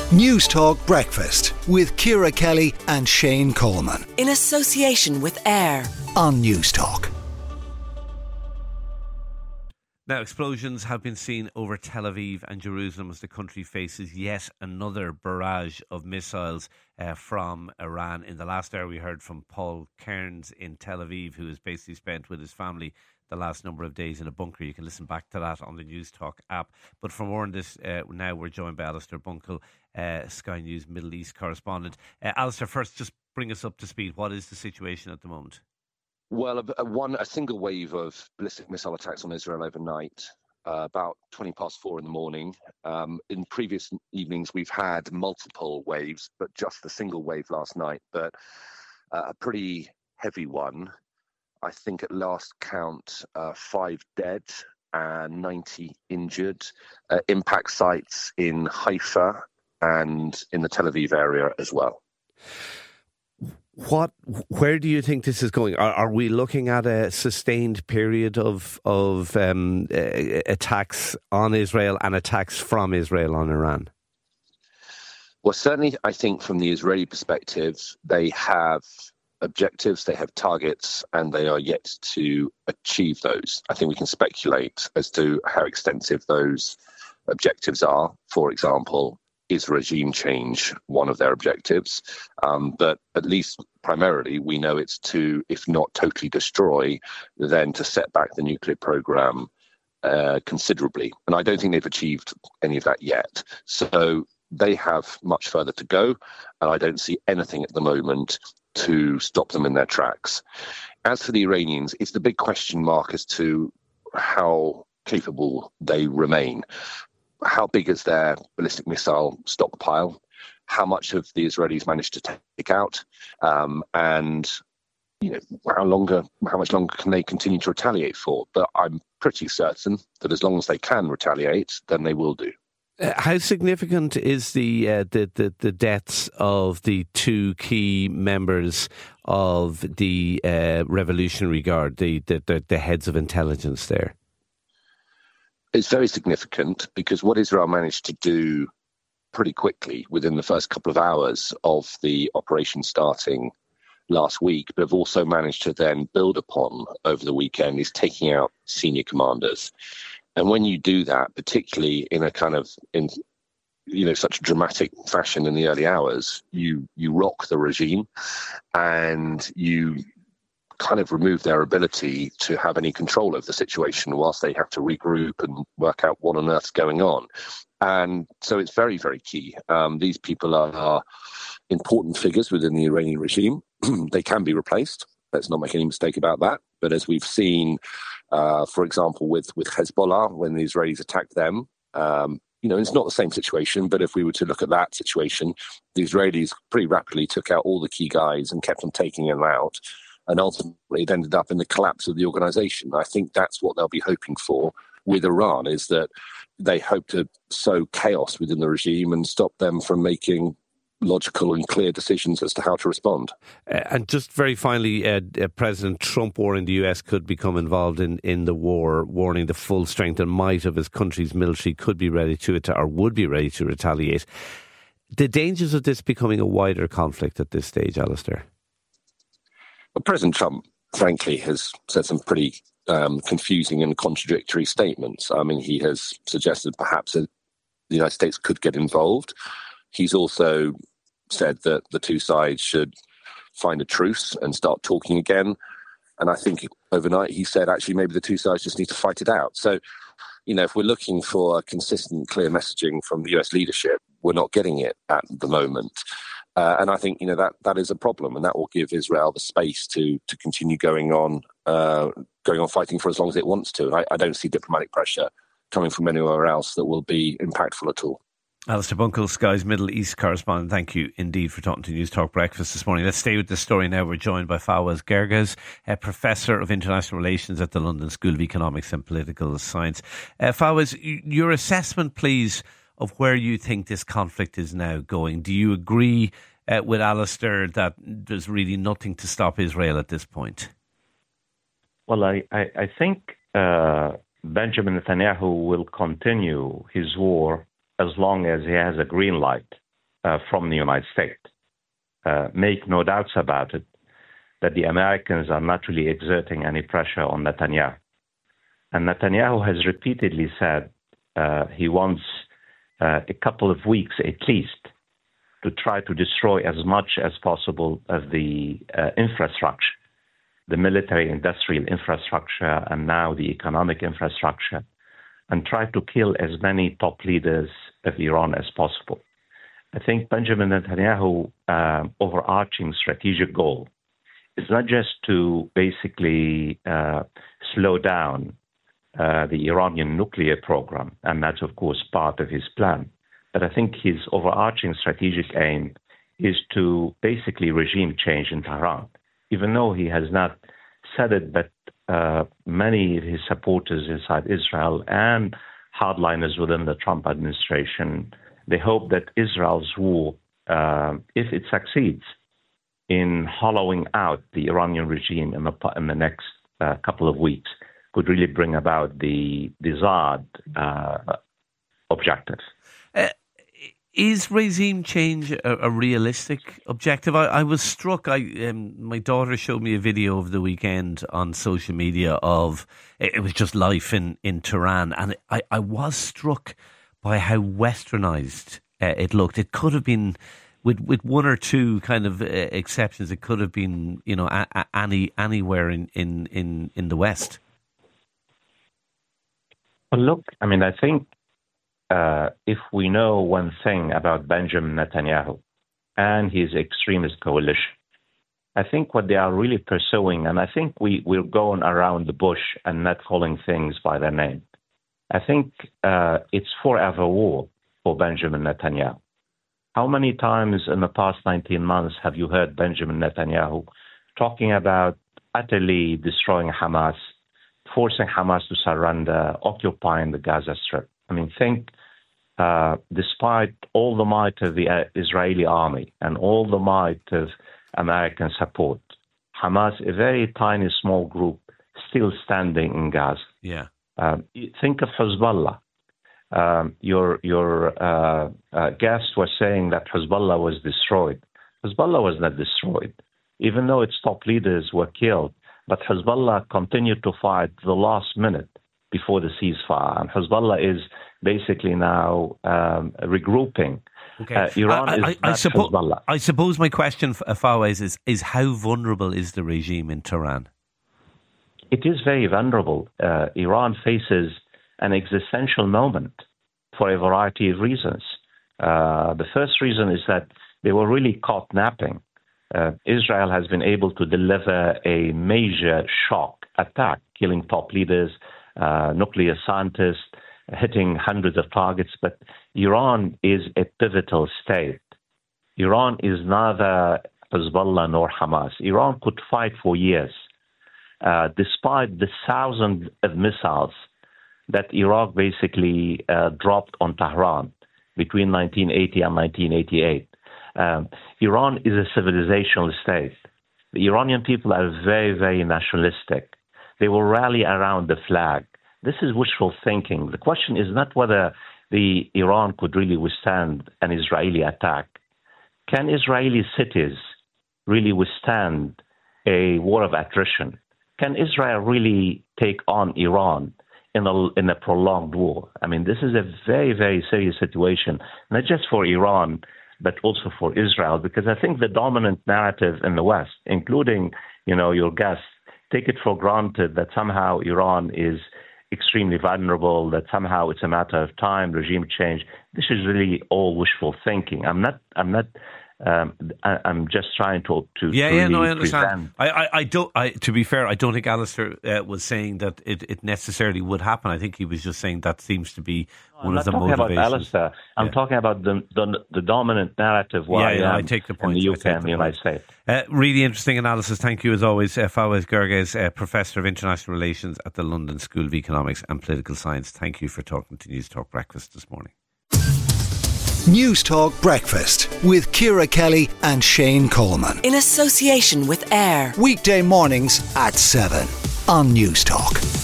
News Talk Breakfast with Ciara Kelly and Shane Coleman. In association with AIR on News Talk. Now, explosions have been seen over Tel Aviv and Jerusalem as the country faces yet another barrage of missiles from Iran. In the last hour, we heard from Paul Cairns in Tel Aviv, who has basically spent with his family the last number of days in a bunker. You can listen back to that on the News Talk app. But for more on this, now we're joined by Alistair Bunkle, Sky News Middle East correspondent. Alistair, first, just bring us up to speed. What is the situation at the moment? Well, a single wave of ballistic missile attacks on Israel overnight, about 20 past 4 in the morning. In previous evenings, we've had multiple waves, but just a single wave last night. But a pretty heavy one. I think at last count, 5 dead and 90 injured. Impact sites in Haifa and in the Tel Aviv area as well. Where do you think this is going? Are we looking at a sustained period of attacks on Israel and attacks from Israel on Iran? Well, certainly, I think from the Israeli perspective, they have objectives, they have targets, and they are yet to achieve those. I think we can speculate as to how extensive those objectives are. For example, is regime change one of their objectives? But at least primarily, we know it's to, if not totally destroy, then to set back the nuclear program considerably. And I don't think they've achieved any of that yet. So they have much further to go. And I don't see anything at the moment to stop them in their tracks. As for the Iranians, it's the big question mark as to how capable they remain. How big is their ballistic missile stockpile? How much have the Israelis managed to take out? And how much longer can they continue to retaliate for? But I'm pretty certain that as long as they can retaliate, then they will do. How significant is the deaths of the two key members of the Revolutionary Guard, the heads of intelligence there? It's very significant because what Israel managed to do pretty quickly within the first couple of hours of the operation starting last week, but have also managed to then build upon over the weekend, is taking out senior commanders. And when you do that, particularly in such a dramatic fashion in the early hours, you rock the regime and you kind of remove their ability to have any control of the situation whilst they have to regroup and work out what on earth's going on. And so it's very, very key. These people are important figures within the Iranian regime. They can be replaced. Let's not make any mistake about that. But as we've seen, for example, with Hezbollah, when the Israelis attacked them, it's not the same situation. But if we were to look at that situation, the Israelis pretty rapidly took out all the key guys and kept on taking them out. And ultimately it ended up in the collapse of the organization. I think that's what they'll be hoping for with Iran, is that they hope to sow chaos within the regime and stop them from making logical and clear decisions as to how to respond. And just very finally, President Trump war in the US could become involved in the war, warning the full strength and might of his country's military could be ready to, or would be ready to retaliate. The dangers of this becoming a wider conflict at this stage, Alistair? Well, President Trump, frankly, has said some pretty confusing and contradictory statements. I mean, he has suggested perhaps that the United States could get involved. He's also said that the two sides should find a truce and start talking again. And I think overnight he said, actually, maybe the two sides just need to fight it out. So, if we're looking for consistent, clear messaging from the US leadership, we're not getting it at the moment. And I think, that is a problem, and that will give Israel the space to continue going on fighting for as long as it wants to. I don't see diplomatic pressure coming from anywhere else that will be impactful at all. Alistair Bunkle, Sky's Middle East correspondent, thank you indeed for talking to News Talk Breakfast this morning. Let's stay with this story now. We're joined by Fawaz Gerges, a Professor of International Relations at the London School of Economics and Political Science. Fawaz, your assessment, please, of where you think this conflict is now going. Do you agree with Alistair that there's really nothing to stop Israel at this point? Well, I think Benjamin Netanyahu will continue his war as long as he has a green light from the United States. Make no doubts about it that the Americans are not really exerting any pressure on Netanyahu. And Netanyahu has repeatedly said he wants a couple of weeks at least to try to destroy as much as possible of the infrastructure, the military-industrial infrastructure, and now the economic infrastructure, and try to kill as many top leaders of Iran as possible. I think Benjamin Netanyahu's overarching strategic goal is not just to basically slow down the Iranian nuclear program, and that's, of course, part of his plan. But I think his overarching strategic aim is to basically regime change in Tehran, even though he has not said it, but many of his supporters inside Israel and hardliners within the Trump administration, they hope that Israel's war, if it succeeds in hollowing out the Iranian regime in the next couple of weeks, could really bring about the desired objective. Is regime change a realistic objective? I was struck. My daughter showed me a video over the weekend on social media of it was just life in Tehran, and I was struck by how westernized it looked. It could have been, with one or two kind of exceptions, it could have been, anywhere in the West. Well, look, I mean, I think if we know one thing about Benjamin Netanyahu and his extremist coalition, I think what they are really pursuing, and I think we're going around the bush and not calling things by their name. I think it's forever war for Benjamin Netanyahu. How many times in the past 19 months have you heard Benjamin Netanyahu talking about utterly destroying Hamas, forcing Hamas to surrender, occupying the Gaza Strip? I mean, think, despite all the might of the Israeli army and all the might of American support, Hamas, a very tiny, small group, still standing in Gaza. Yeah. Think of Hezbollah. Your guest was saying that Hezbollah was destroyed. Hezbollah was not destroyed, even though its top leaders were killed. But Hezbollah continued to fight the last minute before the ceasefire. And Hezbollah is basically now regrouping. Okay. Iran is not Hezbollah. I suppose my question, Fawaz, is how vulnerable is the regime in Tehran? It is very vulnerable. Iran faces an existential moment for a variety of reasons. The first reason is that they were really caught napping. Israel has been able to deliver a major shock attack, killing top leaders, nuclear scientists, hitting hundreds of targets. But Iran is a pivotal state. Iran is neither Hezbollah nor Hamas. Iran could fight for years, despite the thousands of missiles that Iraq basically dropped on Tehran between 1980 and 1988. Iran is a civilizational state. The Iranian people are very, very nationalistic. They will rally around the flag. This is wishful thinking. The question is not whether Iran could really withstand an Israeli attack. Can Israeli cities really withstand a war of attrition? Can Israel really take on Iran in a prolonged war? I mean, this is a very, very serious situation, not just for Iran, but also for Israel, because I think the dominant narrative in the West, including, your guests, take it for granted that somehow Iran is extremely vulnerable, that somehow it's a matter of time, regime change. This is really all wishful thinking. I'm just trying to really no, I understand. I don't. To be fair, I don't think Alistair was saying that it necessarily would happen. I think he was just saying that seems to be one of the motivations. I'm talking about Alistair. I'm talking about the dominant narrative. I take the point. In the UK and the United States. Really interesting analysis. Thank you as always, Fawaz Gerges, Professor of International Relations at the London School of Economics and Political Science. Thank you for talking to News Talk Breakfast this morning. News Talk Breakfast with Ciara Kelly and Shane Coleman. In association with AIR. Weekday mornings at 7 on News Talk.